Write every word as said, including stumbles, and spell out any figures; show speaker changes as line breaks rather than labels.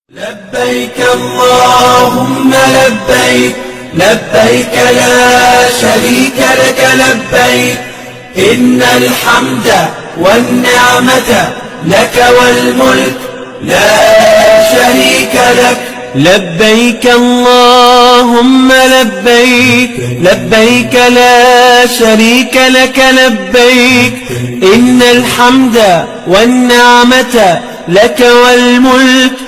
لبيك اللهم لبيك لبيك لا شريك لك لبيك إن الحمد والنعمة لك والملك لا شريك لك.
لبيك اللهم لبيك لبيك لا شريك لك لبيك إن الحمد والنعمة لك والملك